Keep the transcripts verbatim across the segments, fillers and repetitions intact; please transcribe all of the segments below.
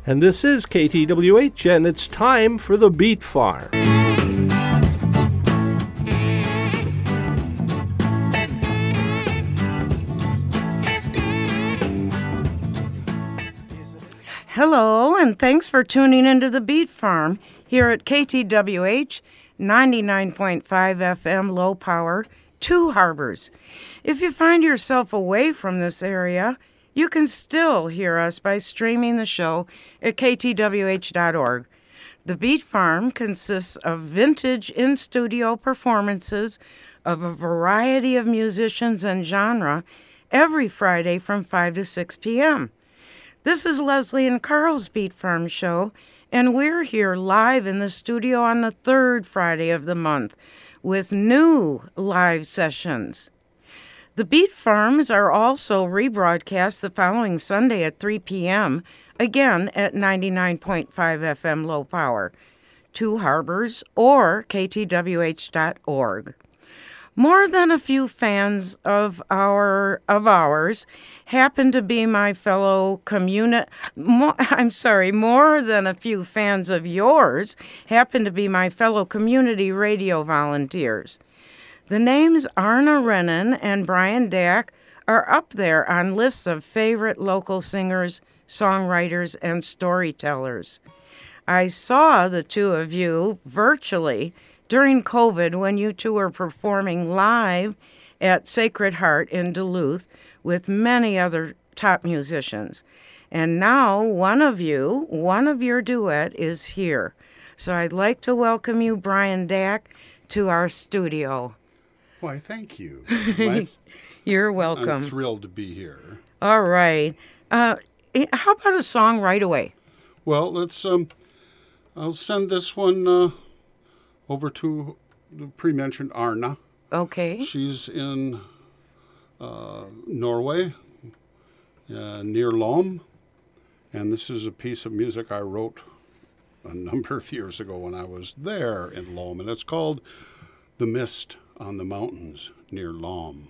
And this is K T W H, and it's time for the Beat Farm. Hello, and thanks for tuning into the Beat Farm here at K T W H ninety-nine point five F M low power, Two Harbors. If you find yourself away from this area, you can still hear us by streaming the show at K T W H dot org. The Beat Farm consists of vintage in-studio performances of a variety of musicians and genre every Friday from five to six p.m. This is Leslie and Carl's Beat Farm show, and we're here live in the studio on the third Friday of the month with new live sessions. The Beat Farms are also rebroadcast the following Sunday at three p.m., again at ninety-nine point five F M low power, Two Harbors, or K T W H dot org. More than a few fans of our of ours happen to be my fellow communi- mo- I'm sorry, more than a few fans of yours happen to be my fellow community radio volunteers. The names Arna Rennan and Brian Dack are up there on lists of favorite local singers, songwriters, and storytellers. I saw the two of you virtually during COVID, when you two were performing live at Sacred Heart in Duluth with many other top musicians. And now one of you, one of your duet is here. So I'd like to welcome you, Brian Dack, to our studio. Why, thank you. You're welcome. I'm thrilled to be here. All right. Uh, how about a song right away? Well, let's, um, I'll send this one, uh, over to the pre-mentioned Arna. Okay. She's in uh, Norway, uh, near Lom, and this is a piece of music I wrote a number of years ago when I was there in Lom, and it's called The Mist on the Mountains near Lom.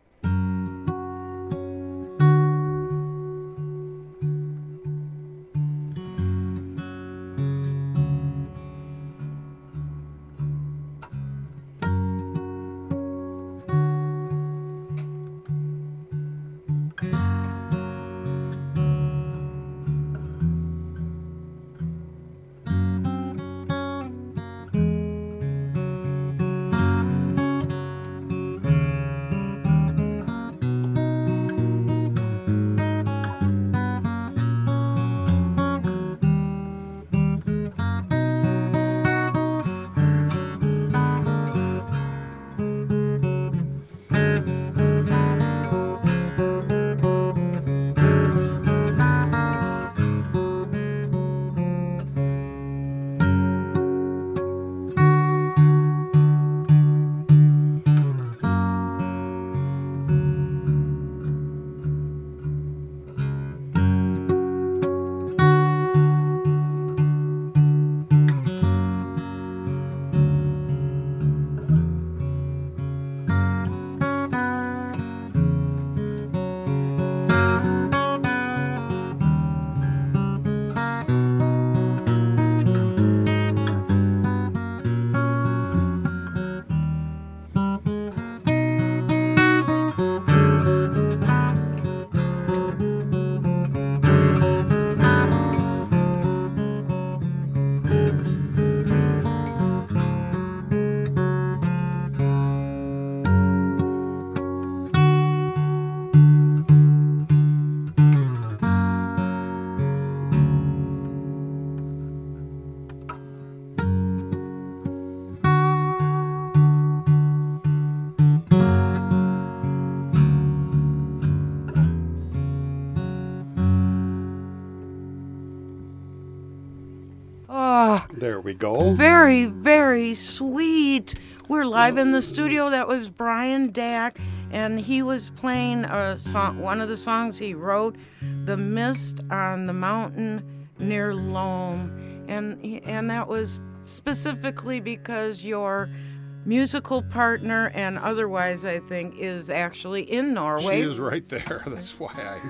There we go. Very, very sweet. We're live in the studio. That was Brian Dack, and he was playing a song, one of the songs he wrote, "The Mist on the Mountain Near Lom," and and that was specifically because your musical partner and otherwise, I think, is actually in Norway. She is right there. That's why I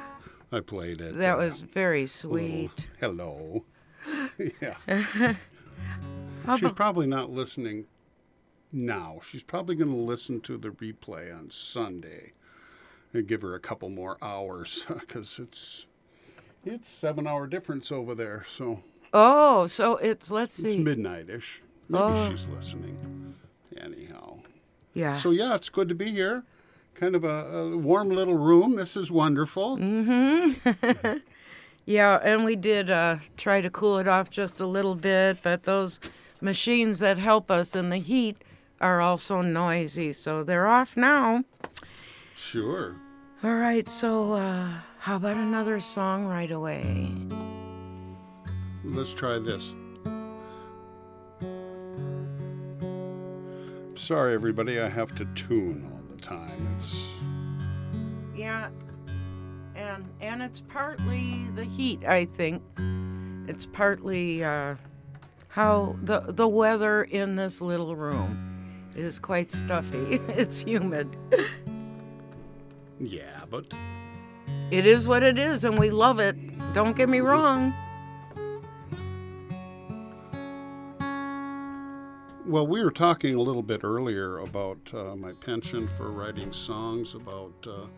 I played it. That uh, was very little sweet. hello. Yeah. How She's about- probably not listening now. She's probably going to listen to the replay on Sunday and give her a couple more hours because it's it's seven hour difference over there. So Oh, so it's, let's it's see. midnight-ish. Maybe Oh. she's listening. Anyhow. Yeah. So yeah, it's good to be here. Kind of a, a warm little room. This is wonderful. Mm-hmm. Yeah, and we did uh, try to cool it off just a little bit, but those machines that help us in the heat are also noisy, so they're off now. Sure. All right, so uh, how about another song right away? Let's try this. Sorry, everybody. I have to tune all the time. It's Yeah, and and it's partly the heat, I think. It's partly uh, how the the weather in this little room is quite stuffy. It's humid. yeah, but It is what it is, and we love it. Don't get me wrong. well, we were talking a little bit earlier about uh, my penchant for writing songs about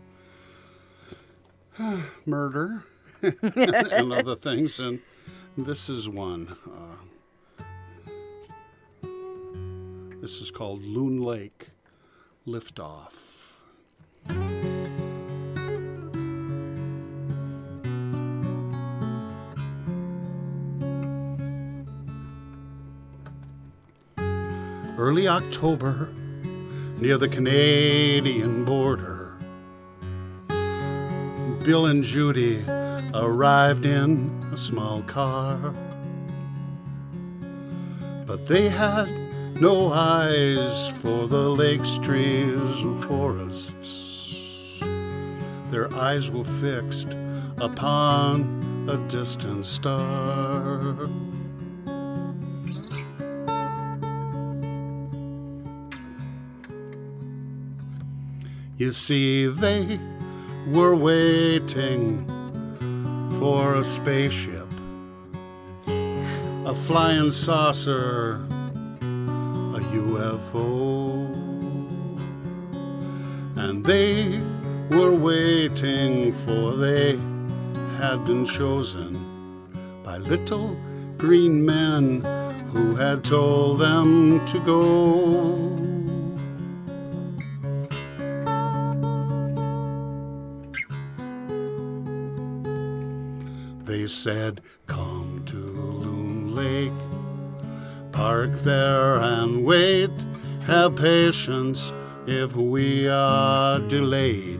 uh, murder and other things, and this is one. Uh, this is called Loon Lake Liftoff. Early October, near the Canadian border, Bill and Judy arrived in a small car. But they had no eyes for the lakes, trees, and forests. Their eyes were fixed upon a distant star. You see, they were waiting for a spaceship, a flying saucer, a U F O. And they were waiting, for they had been chosen by little green men who had told them to go. They said, come to Loon Lake, park there and wait, have patience if we are delayed.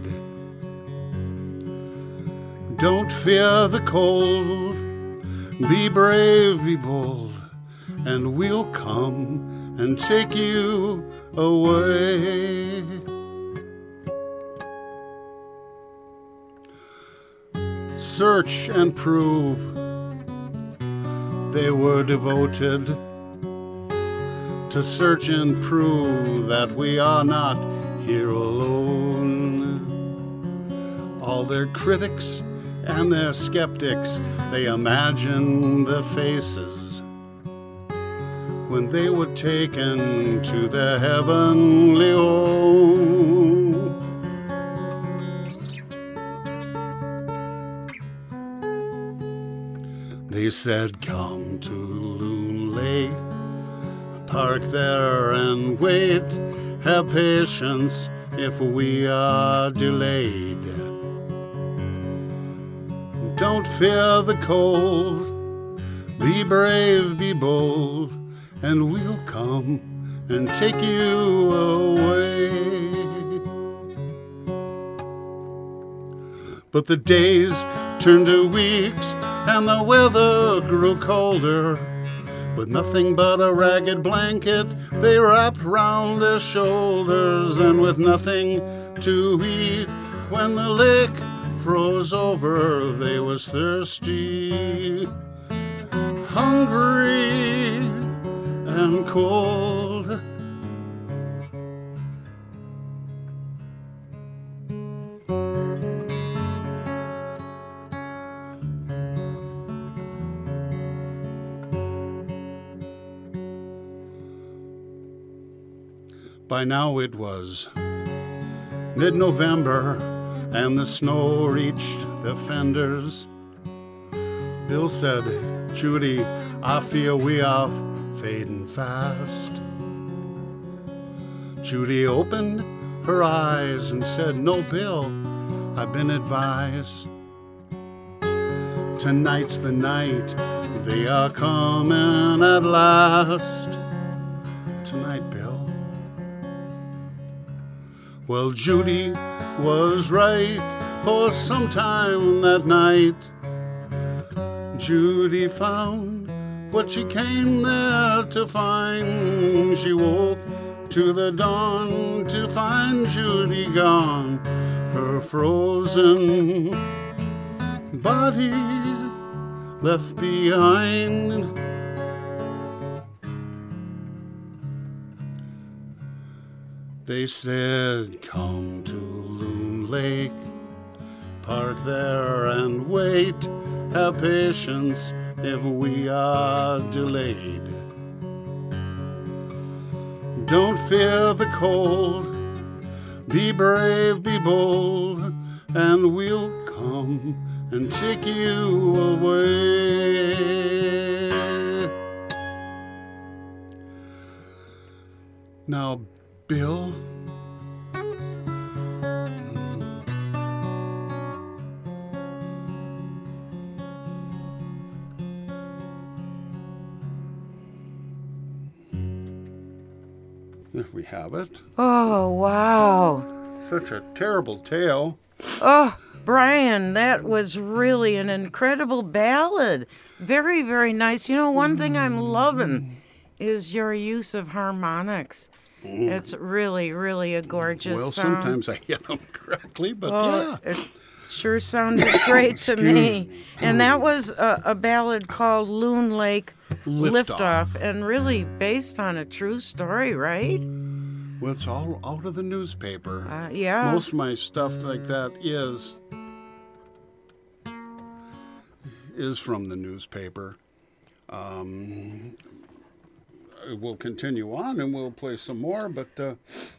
Don't fear the cold, be brave, be bold, and we'll come and take you away. Search and prove they were devoted to search and prove that we are not here alone. All their critics and their skeptics, they imagine the faces when they were taken to their heavenly home. They said, come to Loon Lake, park there and wait, have patience if we are delayed. Don't fear the cold, be brave, be bold, and we'll come and take you away. But the days turned to weeks and the weather grew colder. With nothing but a ragged blanket they wrapped round their shoulders, and with nothing to eat when the lake froze over, they was thirsty, hungry, and cold. By now it was mid-November, and the snow reached the fenders. Bill said, Judy, I feel we are fading fast. Judy opened her eyes and said, no, Bill, I've been advised. Tonight's the night, they are coming at last. Tonight, Bill. Well, Judy was right, for sometime that night Judy found what she came there to find. She woke to the dawn to find Judy gone, her frozen body left behind. They said, come to Loon Lake, park there and wait, have patience if we are delayed. Don't fear the cold, be brave, be bold, and we'll come and take you away. Now, Bill, there we have it. Oh, wow. Such a terrible tale. Oh, Brian, that was really an incredible ballad. Very, very nice. You know, one thing I'm loving is your use of harmonics. Mm. It's really, really a gorgeous well, song. Well, sometimes I hit them correctly, but well, yeah. It sure sounded great to me. me. And that was a, a ballad called Loon Lake Lift, Lift Off. Off, and really based on a true story, right? Well, it's all out of the newspaper. Uh, yeah. Most of my stuff like that is is from the newspaper. Um, we'll continue on and we'll play some more, but uh,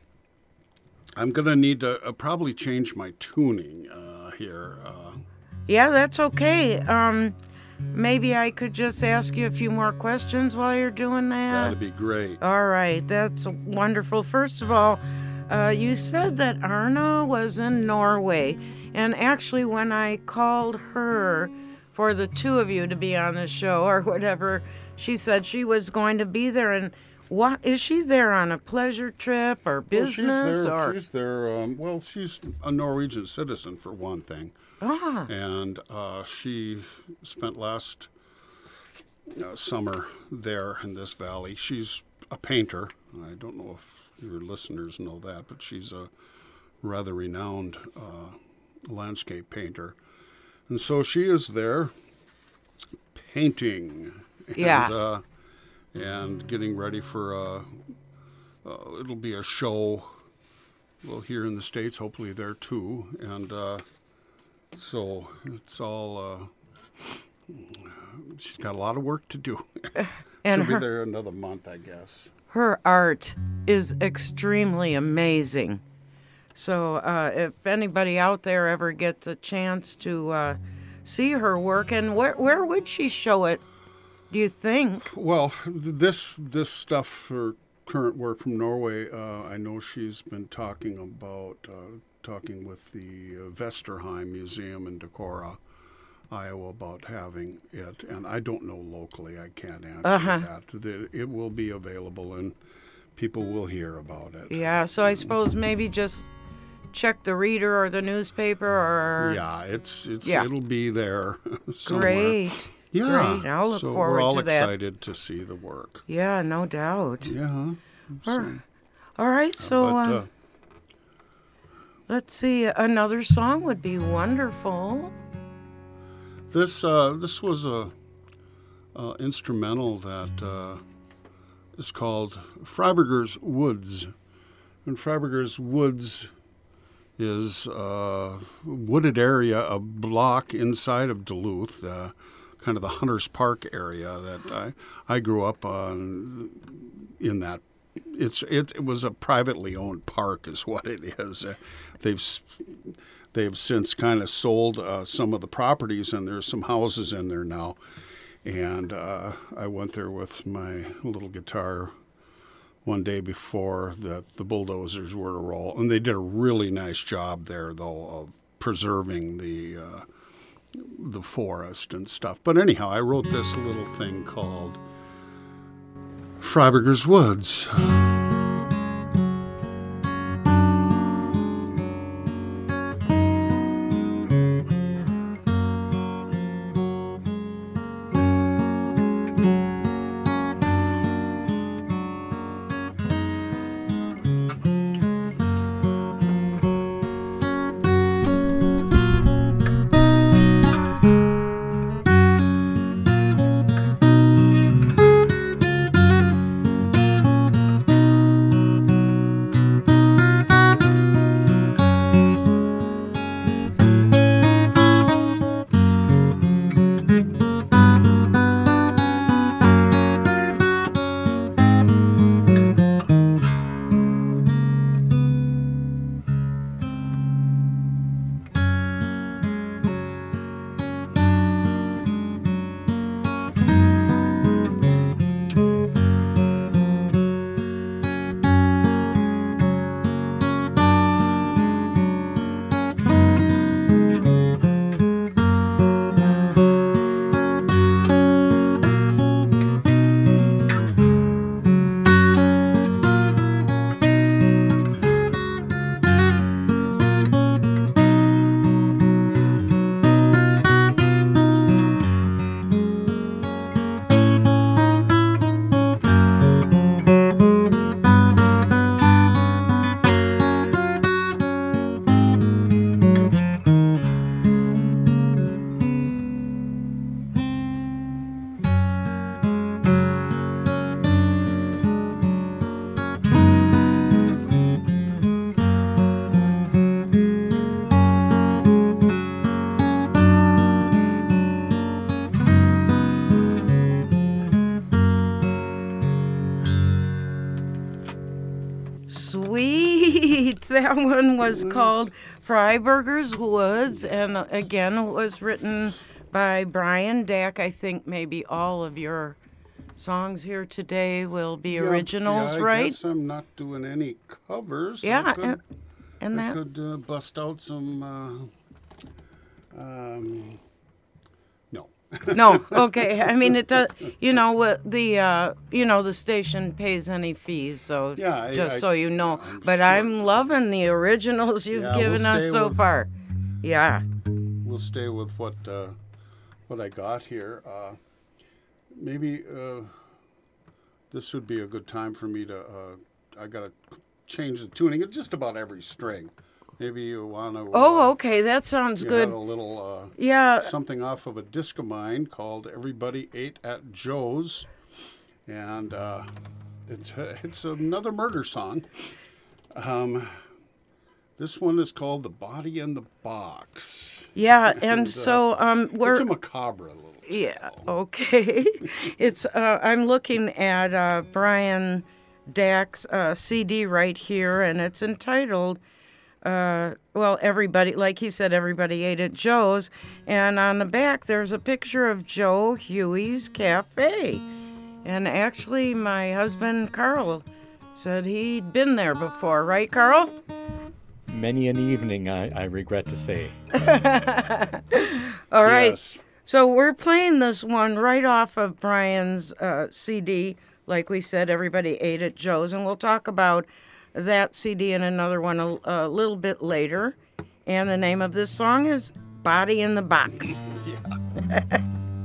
I'm going to need to uh, probably change my tuning uh, here. Uh, yeah, that's okay. Um, maybe I could just ask you a few more questions while you're doing that. That'd be great. All right, that's wonderful. First of all, uh, you said that Arna was in Norway, and actually when I called her for the two of you to be on the show or whatever, she said she was going to be there. And what is she there on a pleasure trip or business? Well, she's there, or she's there um, well, she's a Norwegian citizen for one thing. Ah. And uh, she spent last uh, summer there in this valley. She's a painter. I don't know if your listeners know that, but she's a rather renowned uh, landscape painter. And so she is there painting. Yeah. And, uh, and getting ready for a, uh, it'll be a show, well, here in the States, hopefully there too. And uh, so it's all, uh, she's got a lot of work to do. And She'll her, be there another month, I guess. Her art is extremely amazing. So uh, if anybody out there ever gets a chance to uh, see her work, and where where would she show it, do you think? Well, this this stuff for current work from Norway, uh, I know she's been talking about, uh, talking with the uh, Vesterheim Museum in Decorah, Iowa, about having it. And I don't know locally, I can't answer Uh-huh. that. It, it will be available and people will hear about it. Yeah, so I suppose maybe just check the Reader or the newspaper or... Yeah, it's it's Yeah. it'll be there somewhere. Great. Yeah, Great. I'll look so forward we're all to that. excited to see the work. Yeah, no doubt. Yeah. All so- All right, so but, uh, uh, let's see. Another song would be wonderful. This uh, this was a, a instrumental that uh, is called Freiburger's Woods, and Freiburger's Woods is a wooded area, a block inside of Duluth, uh, kind of the Hunters Park area that I I grew up on in that it's it, it was a privately owned park, is what it is. Uh, they've they've since kind of sold uh, some of the properties, and there's some houses in there now. And uh, I went there with my little guitar one day before the, the bulldozers were to roll. And they did a really nice job there, though, of preserving the uh, the forest and stuff. But anyhow, I wrote this little thing called Freiberger's Woods. Sweet. That one was called Freiberger's Woods, and uh, again, it was written by Brian Dack. I think maybe all of your songs here today will be Yeah, originals, yeah, I right? guess I'm not doing any covers. Yeah, I could, and, and I that. could uh, bust out some. Uh, um, no. No, okay. I mean, it does. You know, what the uh, you know the station pays any fees, so Yeah, I- just I- so you know. I'm but sure. I'm loving the originals you've Yeah, we'll given us stay so with- far. Yeah. We'll stay with what uh, what I got here. Uh, maybe uh, this would be a good time for me to. Uh, I gotta change the tuning at just about every string. Maybe you want to. Oh, uh, okay. That sounds you good. have a little. Uh, Yeah. something off of a disc of mine called "Everybody Ate at Joe's," and uh, it's it's another murder song. Um, this one is called "The Body in the Box." Yeah, and And, uh, so um, we're It's a macabre little. yeah, tale. okay. It's uh, I'm looking at uh, Brian Dack's uh, C D right here, and it's entitled. Uh, well, everybody, like he said, everybody ate at Joe's. And on the back, there's a picture of Joe Huey's Cafe. And actually, my husband, Carl, said he'd been there before. Right, Carl? Many an evening, I, I regret to say. All right. Yes. So we're playing this one right off of Brian's uh, C D. Like we said, everybody ate at Joe's. And we'll talk about that C D and another one a, a little bit later. And the name of this song is Body in the Box. Yeah.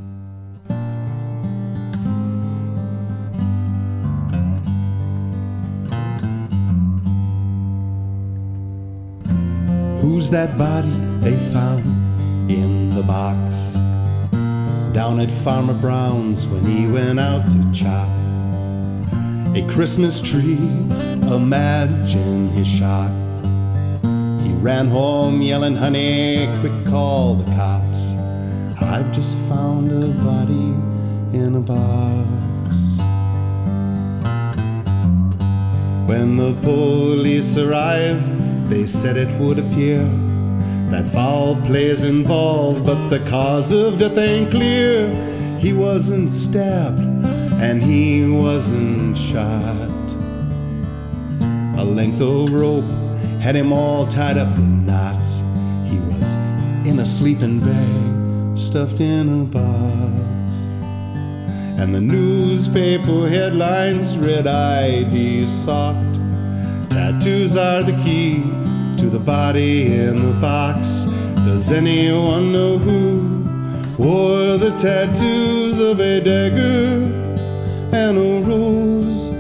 Who's that body they found in the box down at Farmer Brown's when he went out to chop a Christmas tree? Imagine his shock. He ran home yelling, "Honey, quick, call the cops. I've just found a body in a box." When the police arrived, they said it would appear that foul play's involved, but the cause of death ain't clear. He wasn't stabbed and he wasn't shot. A length of rope had him all tied up in knots. He was in a sleeping bag, stuffed in a box. And the newspaper headlines read I D sought. Tattoos are the key to the body in the box. Does anyone know who wore the tattoos of a dagger and a rose?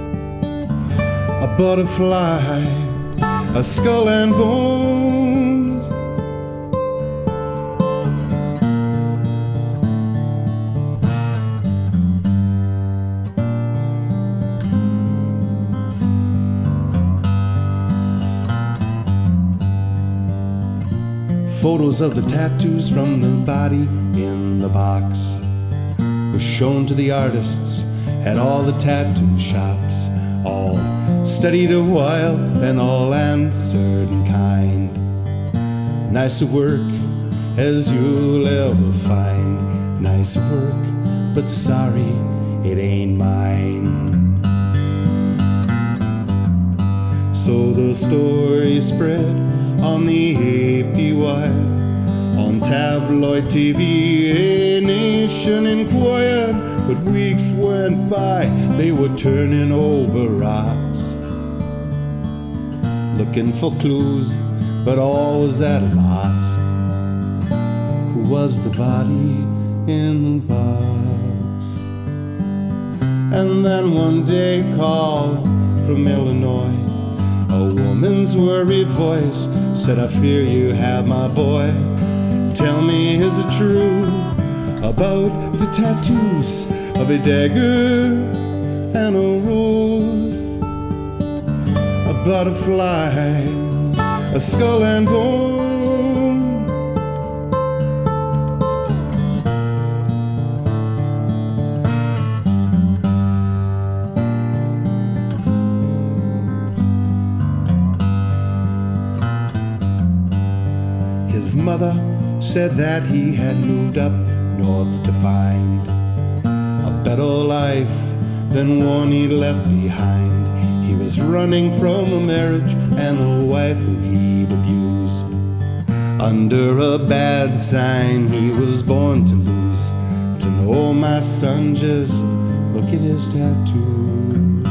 A butterfly, a skull and bones. Photos of the tattoos from the body in the box were shown to the artists at all the tattoo shops. All studied a while, then all answered in kind. Nice work as you'll ever find. Nice work, but sorry, it ain't mine. So the story spread on the A P Y, on tabloid T V, a nation inquired. But weeks went by, they were turning over rocks, looking for clues, but all was at a loss. Who was the body in the box? And then one day called from Illinois, a woman's worried voice said, I fear you have my boy. Tell me, is it true about the tattoos of a dagger and a rose? A butterfly, a skull and bone. His mother said that he had moved up north to find a better life than one he left behind. He was running from a marriage and a wife who he'd abused. Under a bad sign he was born to lose. To know my son, just look at his tattoos.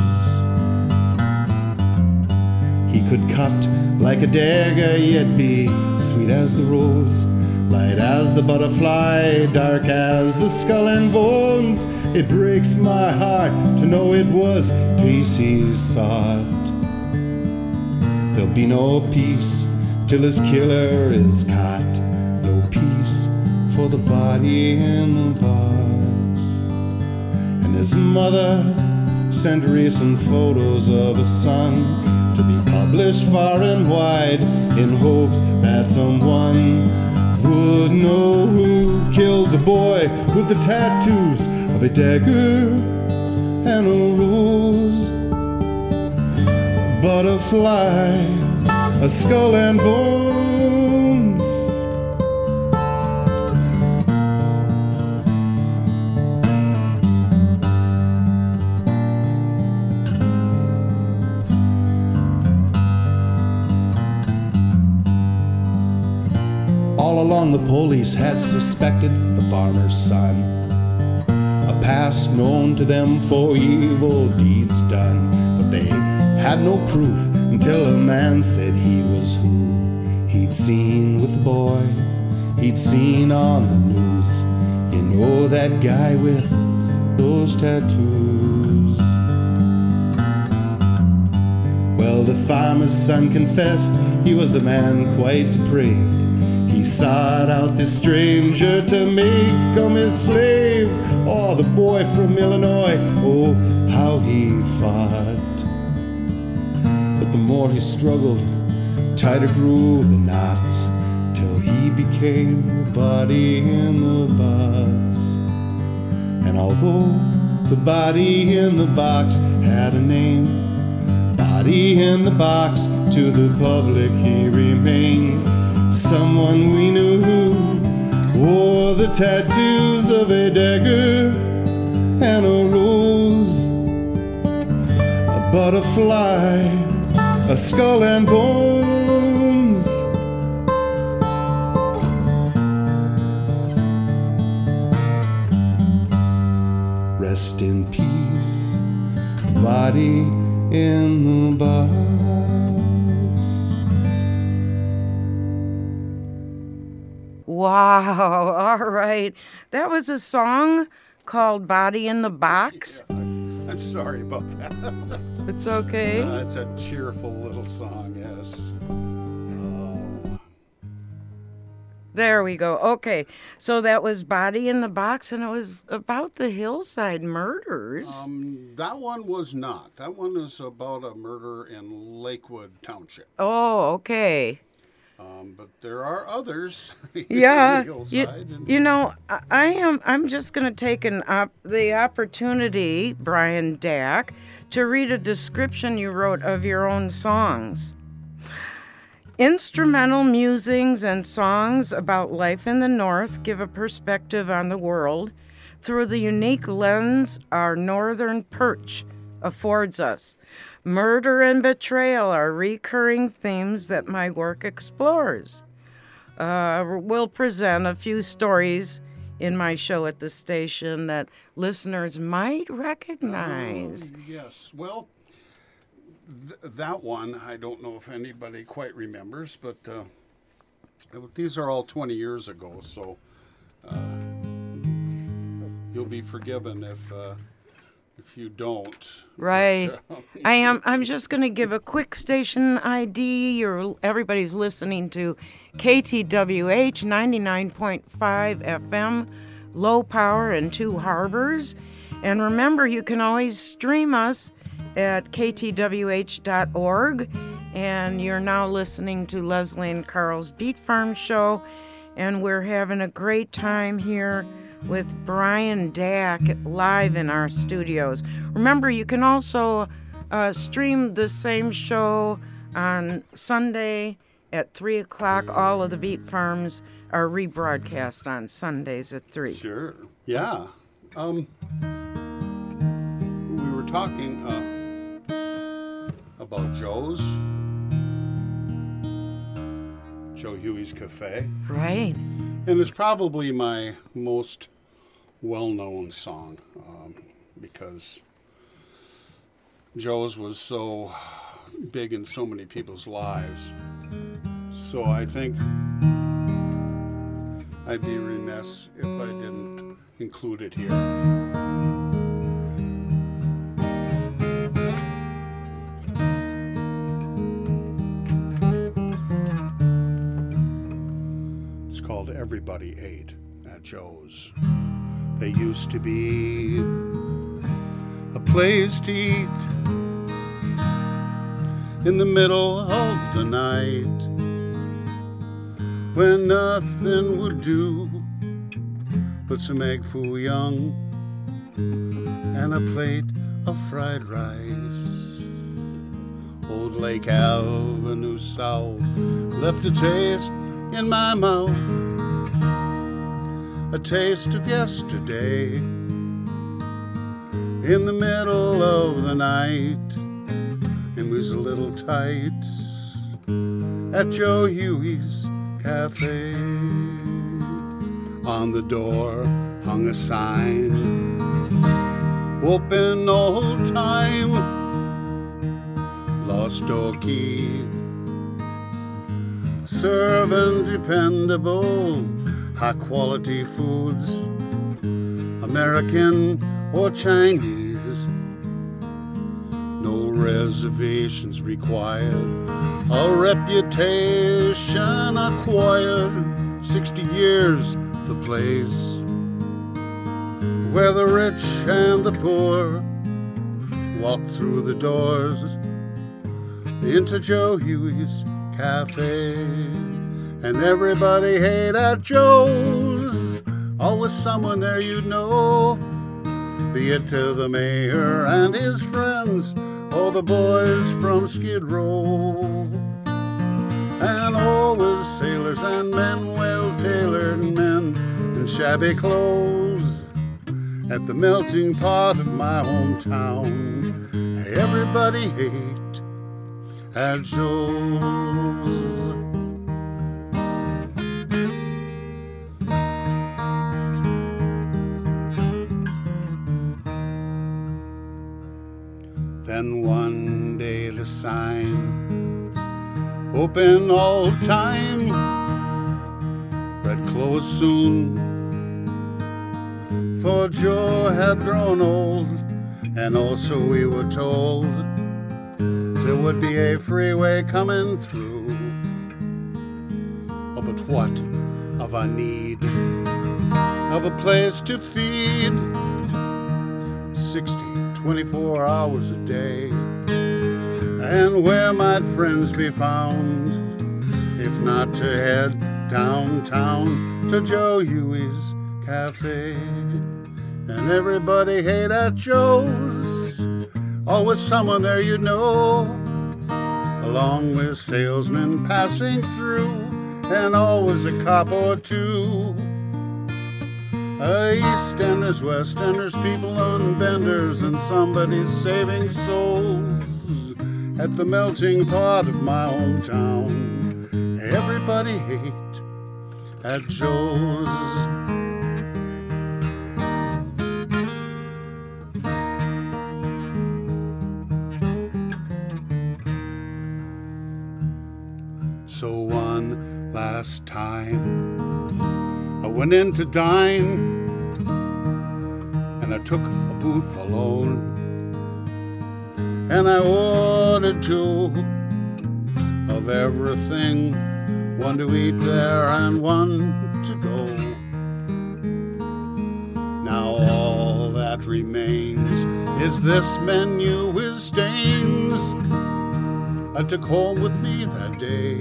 He could cut like a dagger, yet be sweet as the rose, light as the butterfly, dark as the skull and bones. It breaks my heart to know it was peace he sought. There'll be no peace till his killer is caught. No peace for the body in the box. And his mother sent recent photos of a son to be published far and wide, in hopes that someone would know who killed the boy with the tattoos of a dagger and a rose. A butterfly, a skull and bones. All along the police had suspected the farmer's son, a past known to them for evil deeds done. But they had no proof until a man said he was who he'd seen with the boy he'd seen on the news. You know that guy with those tattoos? Well, the farmer's son confessed he was a man quite depraved. He sought out this stranger to make him his slave. Oh, the boy from Illinois, oh, how he fought. But the more he struggled, tighter grew the knots, till he became the body in the box. And although the body in the box had a name, body in the box, to the public he remained someone we knew who wore the tattoos of a dagger and a rose, a butterfly, a skull and bones. Rest in peace, body in the box. Wow, all right. That was a song called Body in the Box. Yeah, I, I'm sorry about that. It's okay. Uh, it's a cheerful little song, yes. Oh. There we go. Okay, so that was Body in the Box, and it was about the Hillside murders. Um, that one was not. That one is about a murder in Lakewood Township. Oh, okay. Um, but there are others. Yeah, in the you, Hillside and- you know, I, I am. I'm just going to take an op, the opportunity, Brian Dack, to read a description you wrote of your own songs. Instrumental musings and songs about life in the North give a perspective on the world through the unique lens our northern perch affords us. Murder and betrayal are recurring themes that my work explores. Uh, we'll present a few stories in my show at the station that listeners might recognize. Um, yes, well, th- that one, I don't know if anybody quite remembers, but uh, these are all twenty years ago, so uh, you'll be forgiven if uh, if you don't. Right. But, uh, I am. I'm just going to give a quick station I D. You're, everybody's listening to K T W H ninety-nine point five F M, low power in Two Harbors. And remember, you can always stream us at K T W H dot org. And you're now listening to Leslie and Carl's Beat Farm Show. And we're having a great time here with Brian Dack live in our studios. Remember, you can also uh, stream the same show on Sunday at three o'clock. All of the Beat Farms are rebroadcast on Sundays at three. Sure. Yeah. Um, we were talking uh, about Joe's, Joe Huey's Cafe. Right. And it's probably my most well-known song um, because Joe's was so big in so many people's lives. So I think I'd be remiss if I didn't include it here. It's called Everybody Ate at Joe's. They used to be a place to eat in the middle of the night when nothing would do but some egg foo young and a plate of fried rice. Old Lake Avenue South left a taste in my mouth, a taste of yesterday in the middle of the night. And was a little tight at Joe Huey's Cafe. On the door hung a sign, open all time, lost door key, serving dependable, high quality foods, American or Chinese, no reservations required, a reputation acquired, sixty years the place where the rich and the poor walk through the doors into Joe Huey's Cafe. And everybody ate at Joe's, always someone there you'd know, be it to the mayor and his friends, all the boys from Skid Row. And always sailors and men, well-tailored men in shabby clothes at the melting pot of my hometown. Everybody ate at Joe's. Then one day the sign, open all time, read close soon, for Joe had grown old, and also we were told there would be a freeway coming through. Oh, but what of our need of a place to feed sixty, twenty-four hours a day? And where might friends be found, if not to head downtown to Joe Huey's Cafe? And everybody hate at Joe's, always someone there you know, along with salesmen passing through, and always a cop or two. Uh, Eastenders, Westenders, people on benders, and somebody's saving souls at the melting pot of my hometown. Everybody hate at Joe's. So one last time I went in to dine, and I took a booth alone, and I ordered two of everything, one to eat there and one to go. Now all that remains is this menu with stains I took home with me that day.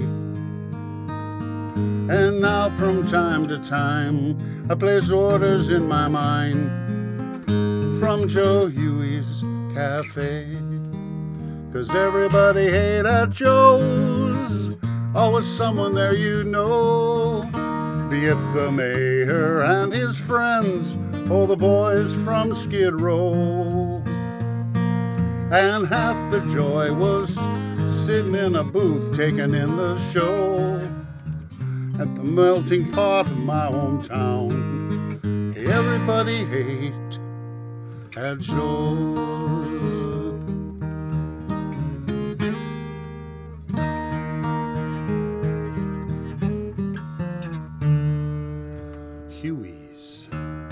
And now from time to time I place orders in my mind from Joe Huey's Cafe. 'Cause everybody hate at Joe's, always someone there you know, be it the mayor and his friends or the boys from Skid Row. And half the joy was sitting in a booth taking in the show at the melting pot of my hometown. Everybody hate at Joe's. Huey's.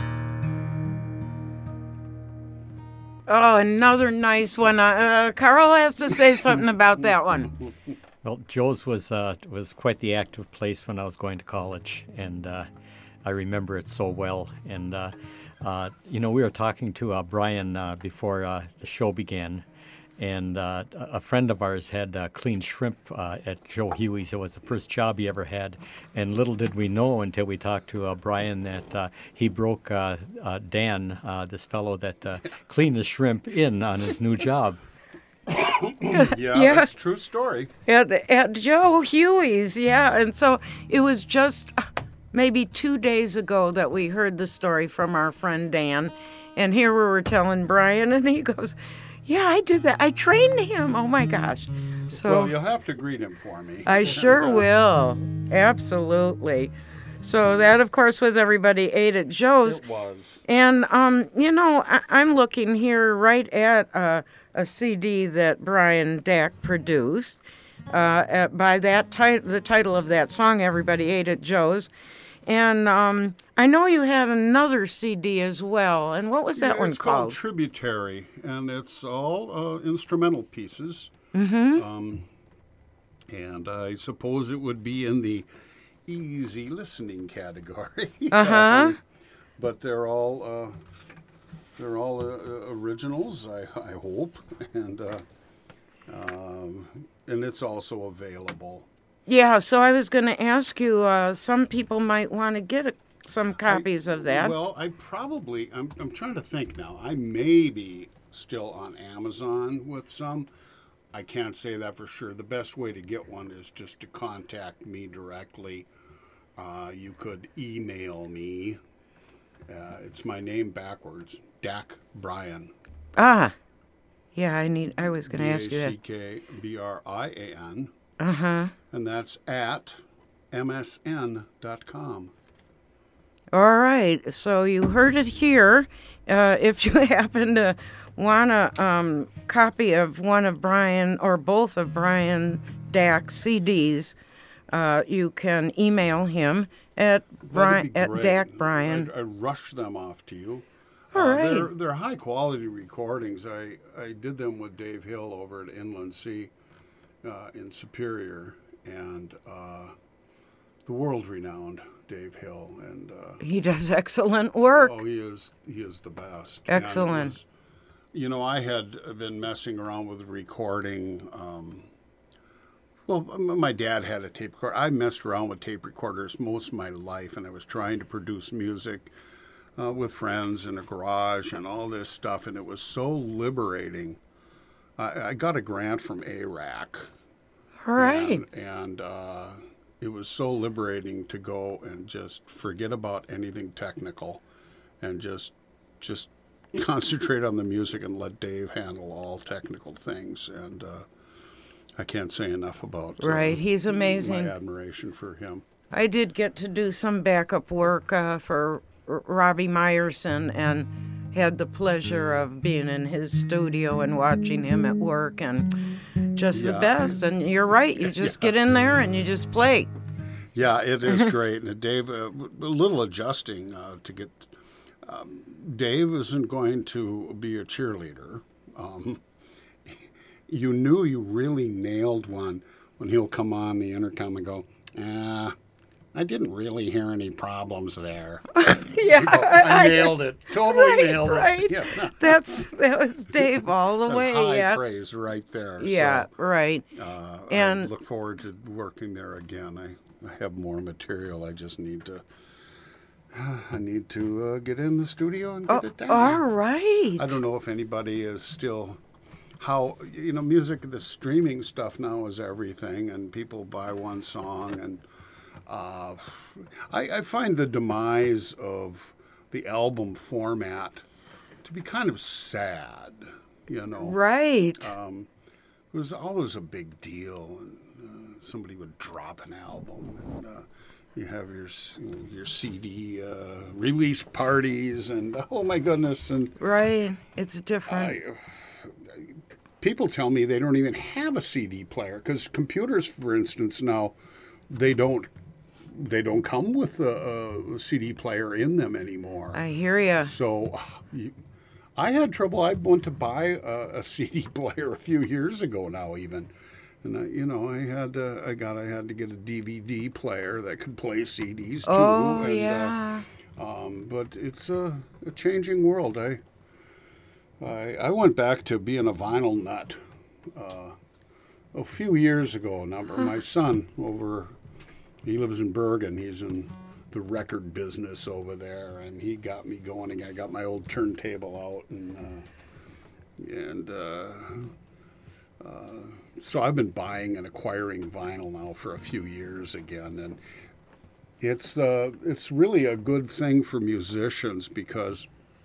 Oh, another nice one. Uh, uh, Carl has to say something about that one. Well, Joe's was uh, was quite the active place when I was going to college, and uh, I remember it so well. And uh, uh, you know, we were talking to uh, Brian uh, before uh, the show began, and uh, a friend of ours had uh, cleaned shrimp uh, at Joe Huey's. It was the first job he ever had, and little did we know until we talked to uh, Brian that uh, he broke uh, uh, Dan, uh, this fellow that uh, cleaned the shrimp, in on his new job. Yeah, Yeah. that's a true story. At, at Joe Huey's, yeah. And so it was just uh, maybe two days ago that we heard the story from our friend Dan. And here we were telling Brian, and he goes, yeah, I did that. I trained him. Oh, my gosh. So Well, you'll have to greet him for me. I sure will. Absolutely. So that, of course, was Everybody Ate at Joe's. It was. And, um, you know, I- I'm looking here right at uh, a C D that Brian Dack produced. Uh, at, by that tit- the title of that song, Everybody Ate at Joe's. And um, I know you had another C D as well. And what was that Yeah, one it's called? called Tributary, and it's all uh, instrumental pieces. Mm-hmm. Um, and I suppose it would be in the easy listening category. Uh-huh. um, but they're all uh, they're all uh, originals, I, I hope, and uh, um, and it's also available. Yeah, so I was going to ask you, uh, some people might want to get a, some copies of that. Well, I probably I'm I'm trying to think now. I maybe still on Amazon with some. I can't say that for sure. The best way to get one is just to contact me directly. Uh, you could email me. Uh, it's my name backwards, Dak Bryan. Ah, yeah. I need. I was going to D A ask you that. C K B R I A N. Uh huh. And that's at M S N dot com. All right. So you heard it here. Uh, if you happen to want a um, copy of one of Brian or both of Brian Dak's C Ds, uh, you can email him at Brian at Dak Bryan. I, I rush them off to you. All uh, right. They're, they're high quality recordings. I, I did them with Dave Hill over at Inland Sea uh, in Superior, and uh, the world renowned Dave Hill, and uh, He does excellent work. oh, he is he is the best. Excellent. And it was, you know, I had been messing around with recording. Um, well, m- my dad had a tape recorder. I messed around with tape recorders most of my life, and I was trying to produce music uh, with friends in a garage and all this stuff, and it was so liberating. I, I got a grant from A R A C. All right. And, and uh, it was so liberating to go and just forget about anything technical and just just concentrate on the music and let Dave handle all technical things. And uh, I can't say enough about uh, Right. He's amazing. my admiration for him. I did get to do some backup work uh, for R- Robbie Meyerson and had the pleasure of being in his studio and watching him at work, and just the Yeah, best. he's- And you're right, you just get in there and you just play. Yeah, it is great. And Dave, uh, a little adjusting uh, to get. Um, Dave isn't going to be a cheerleader. Um, you knew you really nailed one when he'll come on the intercom and go, ah, I didn't really hear any problems there. Yeah, I nailed it. Totally right, nailed right. it. Yeah. That's that was Dave all the way. High Yeah, praise right there. yeah, So, right. uh, I And- look forward to working there again. I, I have more material. I just need to. I need to uh, get in the studio and get Oh, it down. all right. I don't know if anybody is still. How, you know, music, the streaming stuff now is everything, and people buy one song, and uh, I, I find the demise of the album format to be kind of sad, you know. Right. Um, it was always a big deal, and uh, somebody would drop an album, and uh, you have your s- your C D uh, release parties, and oh my goodness, and Right. It's different. I, people tell me they don't even have a C D player because computers, for instance, now they don't they don't come with a, a C D player in them anymore. I hear ya. So you, I had trouble. I went to buy a, a C D player a few years ago now, even, and I, you know, I had uh, I got I had to get a D V D player that could play C Ds too. Oh, and, yeah. Uh, um, but it's a, a changing world. I, I I went back to being a vinyl nut uh, a few years ago. Number my son over, he lives in Bergen. He's in the record business over there, and he got me going again. I got my old turntable out, and uh, and uh, uh, so I've been buying and acquiring vinyl now for a few years again, and it's uh, it's really a good thing for musicians because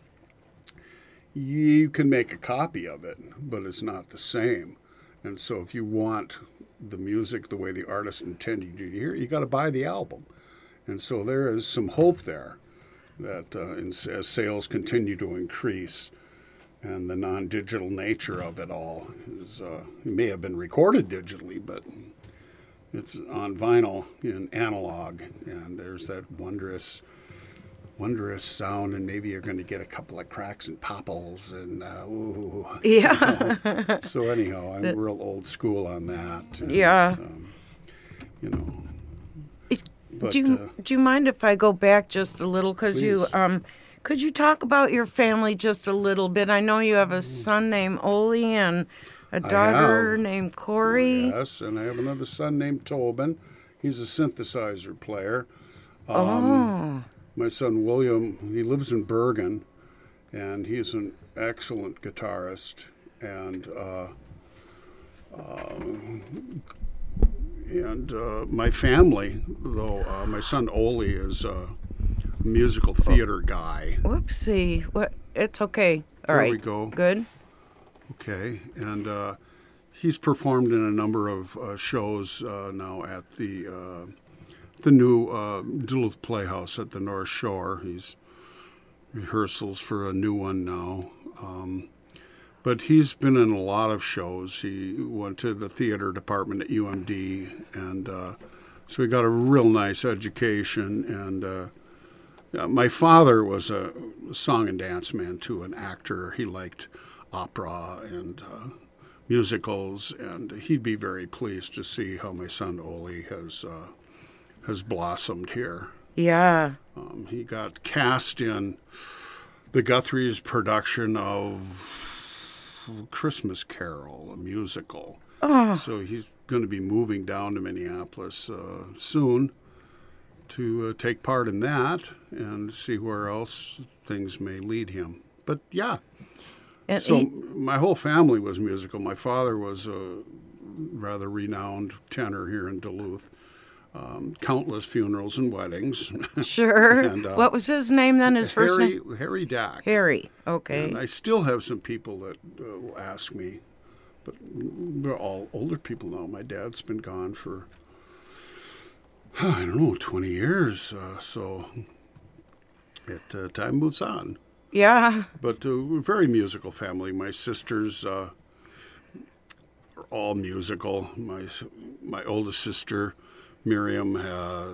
you can make a copy of it, but it's not the same. And so if you want the music the way the artist intended you to hear, you got to buy the album. And so there is some hope there that uh, in, as sales continue to increase and the non-digital nature of it all is, uh, it may have been recorded digitally, but it's on vinyl in analog, and there's that wondrous, wondrous sound, and maybe you're going to get a couple of cracks and popples, and uh, ooh. Yeah. You know. So anyhow, I'm real old school on that. And, Yeah. Um, you know. But, do you uh, do you mind if I go back just a little? Because you Please. um, could you talk about your family just a little bit? I know you have a son named Ole and a daughter have. named Corey. Yes, and I have another son named Tobin. He's a synthesizer player. Oh. My son William, he lives in Bergen, and he's an excellent guitarist, and uh, uh, and uh, my family, though uh, my son Ole is a musical theater guy. Whoopsie. What? It's okay. All There right. we go. Good. Okay, and uh, he's performed in a number of uh, shows uh, now at the uh, the new uh, Duluth Playhouse at the North Shore. He's rehearsals for a new one now. Um, but he's been in a lot of shows. He went to the theater department at U M D, and uh, so he got a real nice education. And uh, yeah, my father was a song and dance man too, an actor. He liked opera and uh, musicals, and he'd be very pleased to see how my son Ole has uh, has blossomed here. Yeah. Um, he got cast in the Guthrie's production of Christmas Carol, a musical. Oh. So he's going to be moving down to Minneapolis uh, soon to uh, take part in that and see where else things may lead him. But yeah, And so he- my whole family was musical. My father was a rather renowned tenor here in Duluth. Um, countless funerals and weddings. sure. and, uh, What was his name then? His first Harry, name? Harry Dack. Harry. Okay. And I still have some people that uh, will ask me, but they're all older people now. My dad's been gone for, I don't know, twenty years. Uh, so it uh, time moves on. Yeah. But uh, we're a very musical family. My sisters uh, are all musical. My my oldest sister, Miriam, uh,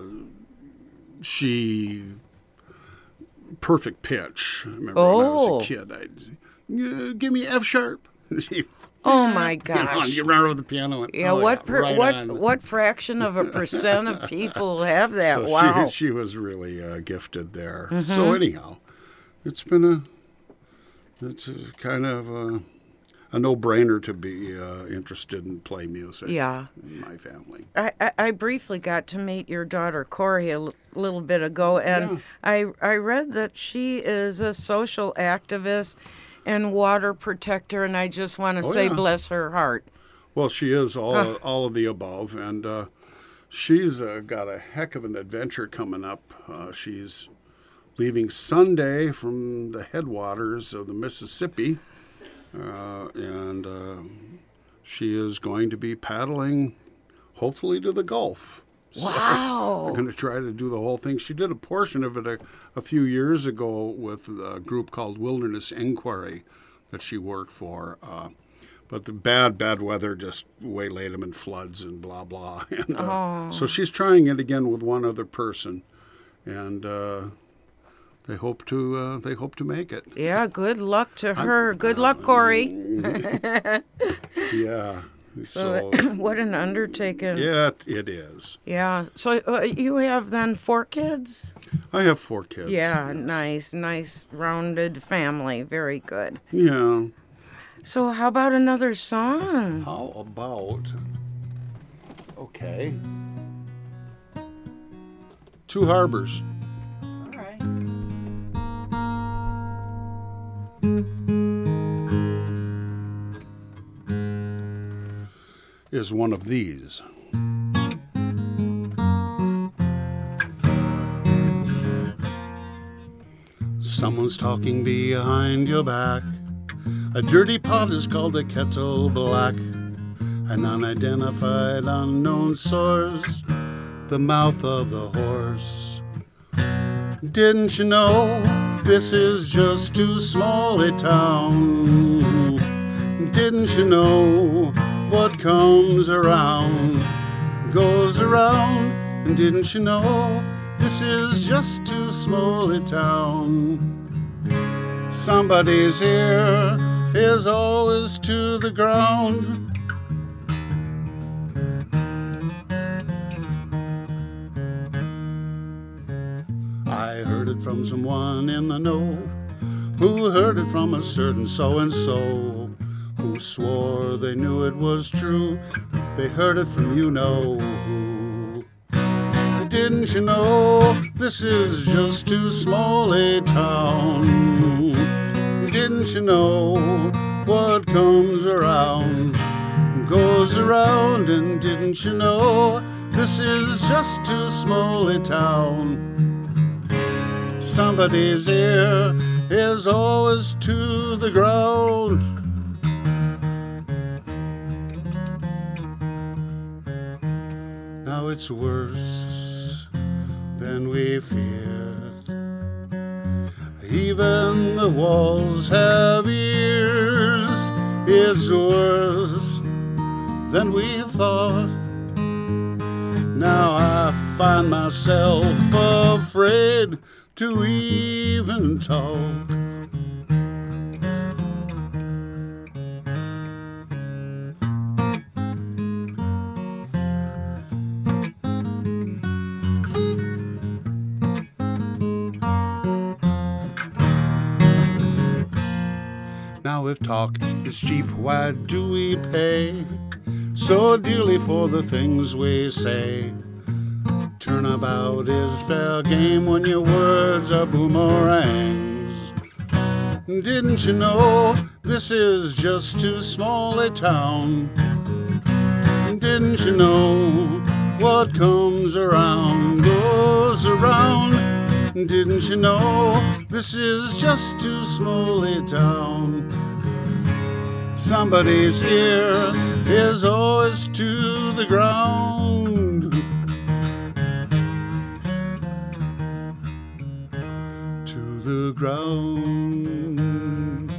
she perfect pitch. I remember when I was Oh. a kid, I'd say, "Yeah, give me F sharp." She, Oh my you know, gosh. you run over the piano. And, Yeah, oh, what yeah, per, right what on. what fraction of a percent of people have that? So Wow. she, she was really uh, gifted there. Mm-hmm. So anyhow, it's been a, it's a kind of a, a no-brainer to be uh, interested in play music. Yeah. In my family. I, I, I briefly got to meet your daughter Corey a l- little bit ago, and Yeah. I I read that she is a social activist and water protector, and I just want to Oh, say yeah. bless her heart. Well, she is all Huh. all of the above, and uh, she's uh, got a heck of an adventure coming up. Uh, she's leaving Sunday from the headwaters of the Mississippi, uh, and uh, she is going to be paddling, hopefully to the Gulf. So Wow. we're going to try to do the whole thing. She did a portion of it a, a few years ago with a group called Wilderness Inquiry that she worked for. Uh, but the bad, bad weather just waylaid them in floods and blah, blah. And, uh, so she's trying it again with one other person. And uh, they hope to uh, they hope to make it. Yeah, good luck to her. Good luck, Corey. Yeah. So, So, what an undertaking. yeah, it, it is. Yeah. So uh, you have then four kids? I have four kids. Yeah, yes. nice, nice, rounded family. Very good. Yeah. So how about another song? How about, okay, Two Harbors. All right. Is one of these. Someone's talking behind your back. A dirty pot is called a kettle black. An unidentified unknown source, the mouth of the horse. Didn't you know this is just too small a town? Didn't you know what comes around goes around? And didn't you know this is just too small a town? Somebody's ear is always to the ground. I heard it from someone in the know, who heard it from a certain so-and-so, who swore they knew it was true. They heard it from you know who. Didn't you know this is just too small a town? Didn't you know what comes around goes around? And didn't you know this is just too small a town? Somebody's ear is always to the ground. Now it's worse than we feared. Even the walls have ears. It's worse than we thought. Now I find myself afraid to even talk. Now if talk is cheap, why do we pay so dearly for the things we say? Turnabout is fair game when your words are boomerangs. Didn't you know this is just too small a town? Didn't you know what comes around goes around? Didn't you know this is just too small a town? Somebody's ear is always to the ground. To the ground.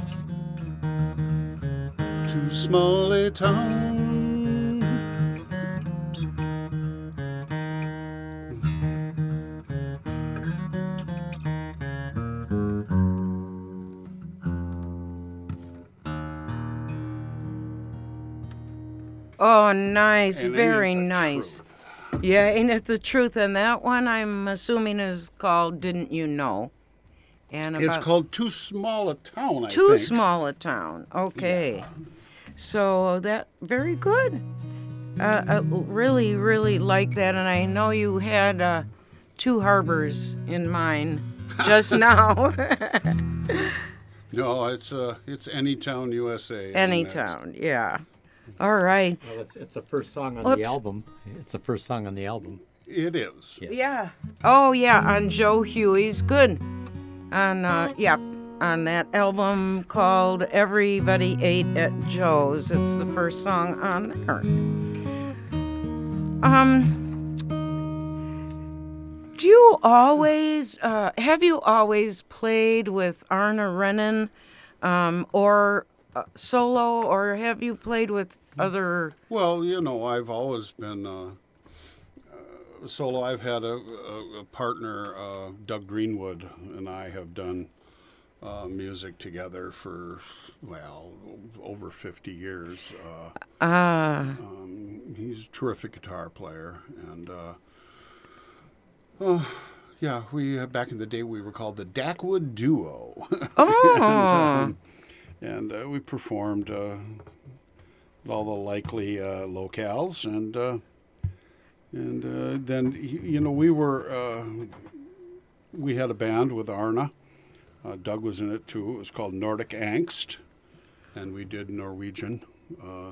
Too small a town. Oh, nice. And ain't Very it the nice. truth? Yeah, ain't it the truth? And that one I'm assuming is called Didn't You Know? And It's about called Too Small a Town, I Too think. Small a Town. Okay. So that, very good. Uh, I really, really like that. And I know you had uh, Two Harbors in mind just now. No, it's uh, it's Anytown, U S A. isn't it? Anytown, yeah. All right. Well, it's, it's the first song on Oops. the album. It's the first song on the album. It is. Yes. Yeah. Oh, yeah, on Joe Huey's. Good. On, uh, yeah, on that album called Everybody Ate at Joe's. It's the first song on there. Um, do you always, uh, have you always played with Arna Rennan, um, or uh, solo, or have you played with other? Well, you know, I've always been uh, uh, solo. I've had a, a, a partner, uh, Doug Greenwood, and I have done uh, music together for, well, over fifty years. Uh, Ah. um, he's a terrific guitar player, and uh, uh, yeah, we uh, back in the day we were called the Dackwood Duo. Oh. and um, and uh, we performed uh, at all the likely uh, locales, and uh, and uh, then y- you know we were uh, we had a band with Arna. Uh, Doug was in it too. It was called Nordic Angst, and we did Norwegian. Uh,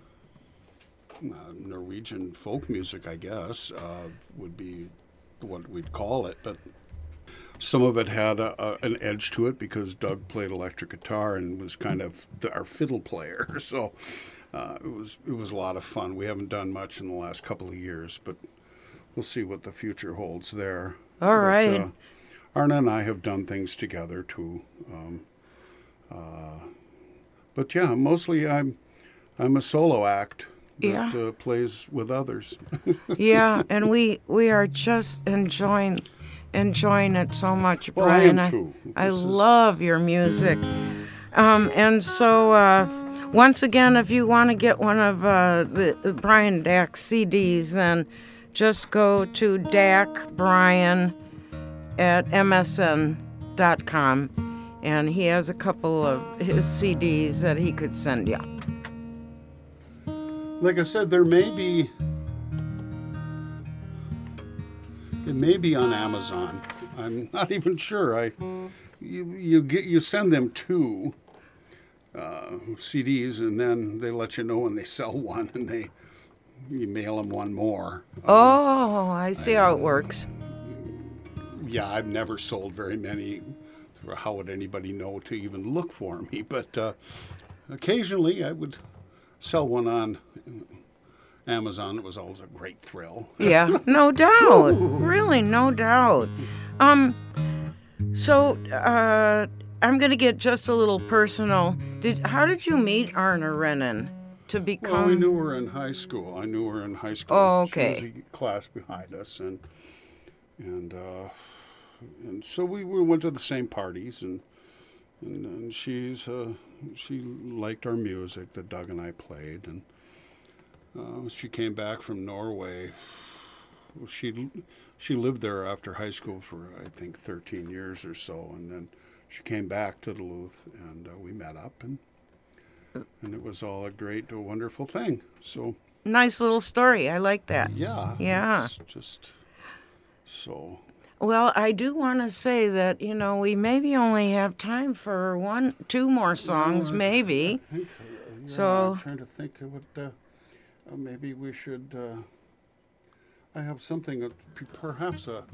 uh, Norwegian folk music, I guess, uh, would be what we'd call it, but some of it had a, a, an edge to it because Doug played electric guitar and was kind of the, our fiddle player. So uh, it was it was a lot of fun. We haven't done much in the last couple of years, but we'll see what the future holds there. All But, right. Uh, Arna and I have done things together too. Um, uh, but yeah, mostly I'm I'm a solo act that Yeah. uh, plays with others. Yeah, and we we are just enjoying enjoying it so much, Well, I am Brian. too. I, This is- love your music. Um, and so uh, once again, if you want to get one of uh, the, the Brian Dack C Ds, then just go to Dack Brian at M S N dot com, and he has a couple of his C Ds that he could send you. Like I said, there may be, it may be on Amazon. I'm not even sure. I you you get you send them two uh, C Ds, and then they let you know when they sell one, and they you mail them one more. Oh, I see how it works. Yeah, I've never sold very many. How would anybody know to even look for me? But uh, occasionally I would sell one on Amazon. It was always a great thrill. Yeah, no doubt. Really, no doubt. Um, so uh, I'm going to get just a little personal. Did how did you meet Arna Rennan to become? Well, we knew her in high school. I knew her in high school. Oh, okay. She was a class behind us, and and uh, and so we, we went to the same parties, and and, and she's uh, she liked our music that Doug and I played, and uh, she came back from Norway. She she lived there after high school for I think thirteen years or so, and then she came back to Duluth, and uh, we met up, and and it was all a great, a wonderful thing. So nice little story. I like that. yeah, Yeah. it's just so. Well, I do want to say that, you know, we maybe only have time for one, two more songs, Well, I- maybe. I think, uh, yeah, So- I'm trying to think of what. Uh, uh, maybe we should. Uh, I have something, uh, p- perhaps a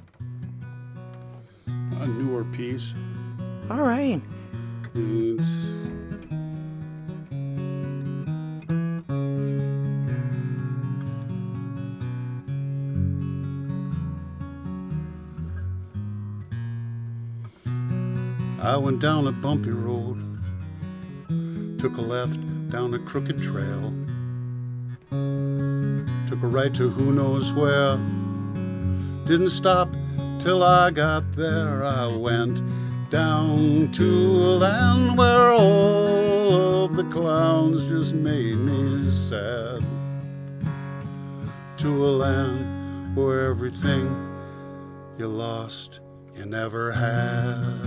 a newer piece. All right. It's, I went down a bumpy road, took a left down a crooked trail, took a right to who knows where, didn't stop till I got there. I went down to a land where all of the clowns just made me sad, to a land where everything you lost you never had.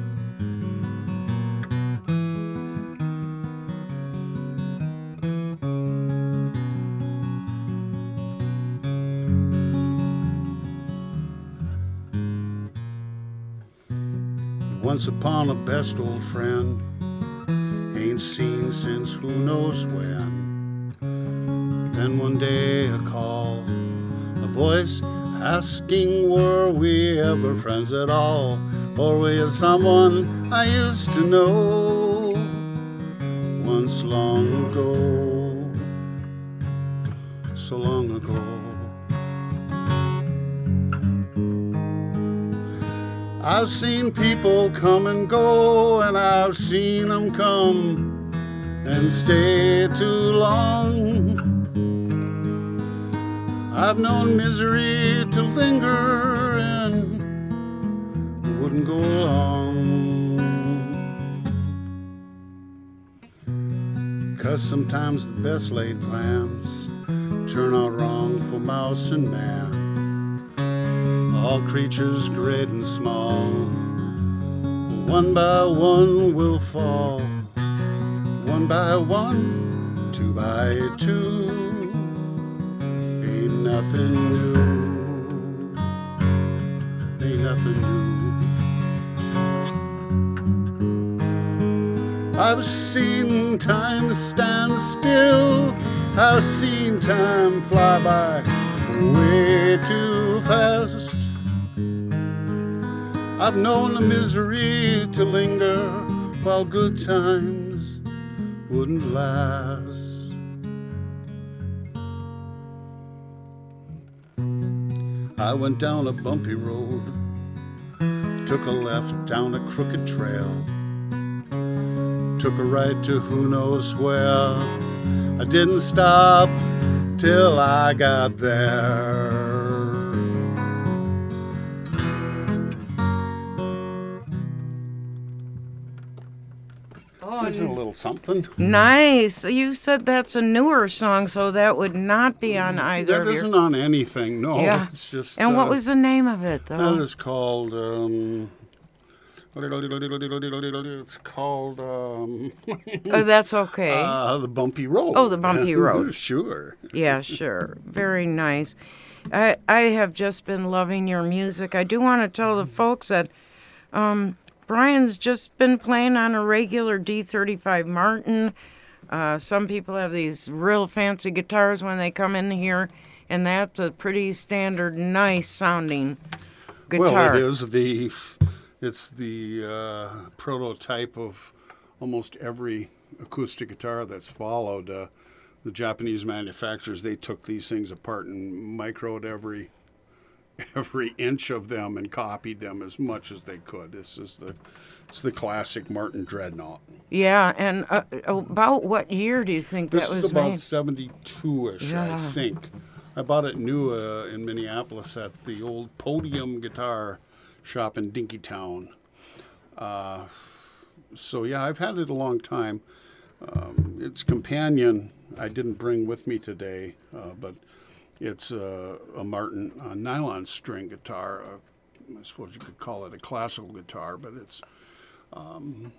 Once upon a best old friend, ain't seen since who knows when. Then one day a call, a voice asking were we ever friends at all, or were you someone I used to know once long ago, so long ago. I've seen people come and go, and I've seen them come and stay too long. I've known misery to linger and wouldn't go along. 'Cause sometimes the best laid plans turn out wrong for mouse and man. All creatures great and small, one by one will fall. One by one, two by two, ain't nothing new, ain't nothing new. I've seen time stand still, I've seen time fly by way too fast. I've known the misery to linger while good times wouldn't last. I went down a bumpy road, took a left down a crooked trail, took a right to who knows where. I didn't stop till I got there. Oh, There's a little something. nice. You said that's a newer song, so that would not be on either That of your... isn't on anything, no. Yeah. It's just. And what uh, was the name of it, That though? is called. Um, it's called. Um, Oh, that's okay. uh, the Bumpy Road. Oh, the Bumpy Road. Sure. Yeah, sure. Very nice. I I have just been loving your music. I do want to tell the folks that um, Brian's just been playing on a regular D thirty-five Martin. Uh, some people have these real fancy guitars when they come in here, and that's a pretty standard, nice sounding guitar. Well, it is the, it's the uh, prototype of almost every acoustic guitar that's followed. Uh, the Japanese manufacturers, they took these things apart and microed every every inch of them and copied them as much as they could. This is the it's the classic Martin Dreadnought. Yeah, and uh, about what year do you think This that was is about made? seventy-two-ish, Yeah. I think. I bought it new uh, in Minneapolis at the old Podium Guitar Shop in Dinkytown. Uh, so yeah, I've had it a long time. Um, its companion I didn't bring with me today, uh, but it's uh, a Martin uh, nylon string guitar. Uh, I suppose you could call it a classical guitar, but it's um,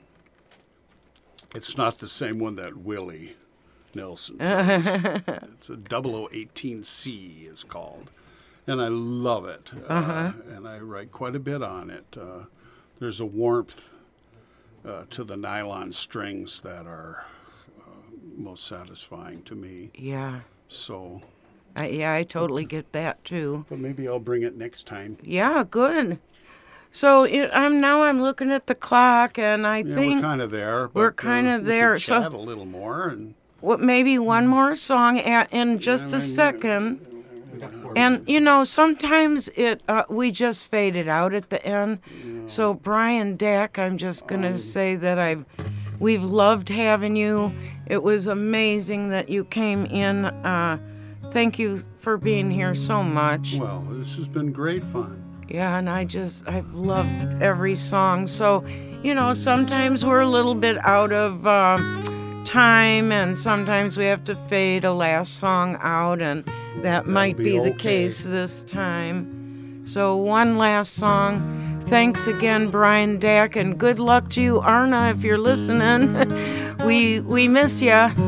it's not the same one that Willie Nelson plays. It's a double oh eighteen C is called, and I love it. Uh-huh. Uh, and I write quite a bit on it. Uh, there's a warmth uh, to the nylon strings that are uh, most satisfying to me. Yeah. So, I, yeah, I totally get that too. but maybe I'll bring it next time. Yeah, good. So it, I'm now I'm looking at the clock, and I Yeah, think we're kind of there. But, we're uh, kinda we there, Can so- chat a little more, and what maybe one more song at, in just Yeah, a I mean, second. And you know, sometimes it uh, we just fade it out at the end. So Brian Dack, I'm just gonna Um, say that I've we've loved having you. It was amazing that you came in. Uh, thank you for being here so much. well, this has been great fun. Yeah, and I just, I've loved every song. So, you know, sometimes we're a little bit out of uh, time, and sometimes we have to fade a last song out, and that might be be the okay. case this time. So, one last song. Thanks again, Brian Dack, and good luck to you, Arna, if you're listening. we we miss ya.